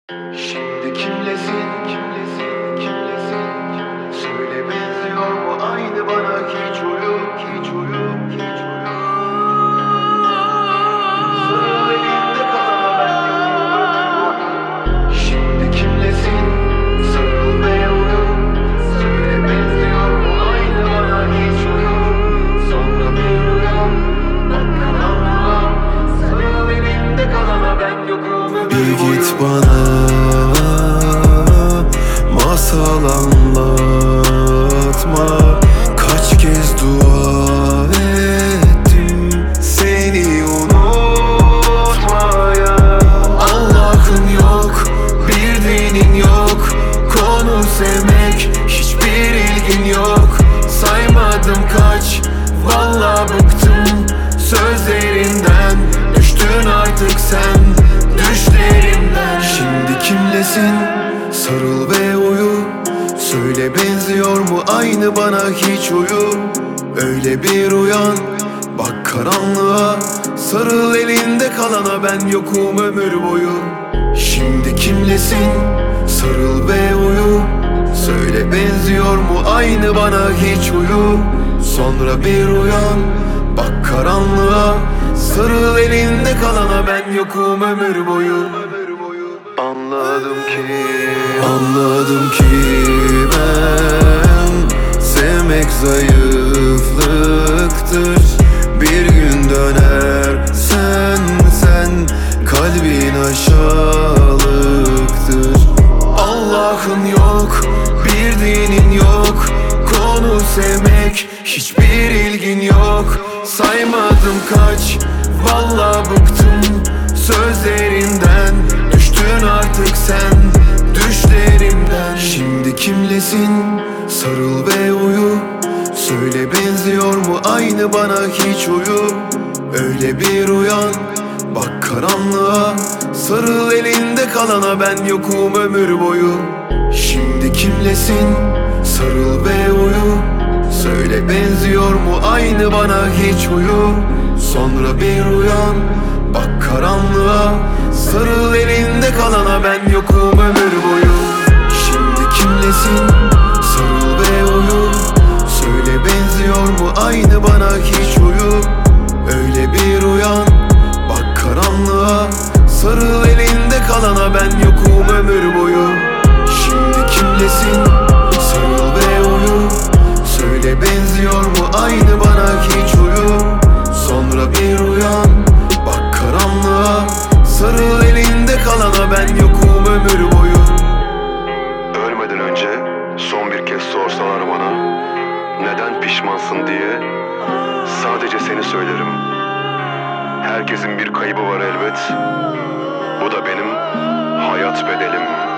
Şimdi kimlesin, kimlesin, kimlesin? Söyle benziyor mu aynı bana? Hiç uyum, hiç uyum, hiç uyum. Sarıl elinde kalana ben yokum. Şimdi kimlesin? Sarıl ve uyum. Söyle benziyor mu aynı bana? Hiç uyum. Sonra bir uyan, bak karanlığa. Sarıl elinde kalana ben yokum. Bir git bana masal anlatma. Kaç kez dua ettim seni unutmaya. Allah'ın yok, bir dinin yok. Konu sevmek, hiçbir ilgin yok. Saymadım kaç, vallahi bıktım sözlerinden. Düştün artık sen düşlerimden. Şimdi kimlesin? Sarıl ve uyu. Söyle benziyor mu aynı bana? Hiç uyu. Öyle bir uyan, bak karanlığa. Sarıl elinde kalana ben yokum ömür boyu. Şimdi kimlesin? Sarıl ve uyu. Söyle benziyor mu aynı bana? Hiç uyu. Sonra bir uyan, bak karanlığa. Sarıl elinde kalana ben yokum ömür boyu. Anladım ki ben sevmek zayıflıktır. Bir gün döner sen kalbin aşağılıktır. Allah'ın yok, bir dinin yok. Konu sevmek, hiçbir ilgin yok. Saymadım kaç, vallahi bıktım sözlerinden. Düştün artık sen düşlerimden. Şimdi kimlesin? Sarıl ve uyu. Söyle benziyor mu aynı bana? Hiç uyu. Öyle bir uyan, bak karanlığa. Sarıl elinde kalana ben yokum ömür boyu. Şimdi kimlesin? Sarıl ve uyu. Söyle benziyor mu aynı bana? Hiç uyu. Sonra bir uyan, bak karanlığa. Sarıl elinde kalana ben yokum ömür boyu. Şimdi kimlesin? Sarıl ve uyu. Söyle benziyor mu aynı bana? Hiç uyu. Öyle bir uyan, bak karanlığa. Sarıl elinde kalana ben yokum ömür boyu. Şimdi kimlesin? Sarıl ve uyu. Söyle benziyor mu aynı bana? Hiç uyu. Sonra bir uyan, bak karanlığa. Sarıl elinde kalana ben yokum ömür boyu. Ölmeden önce son bir kez sorsalar bana neden pişmansın diye, sadece seni söylerim. Herkesin bir kaybı var elbet. Bu da benim hayat bedelim.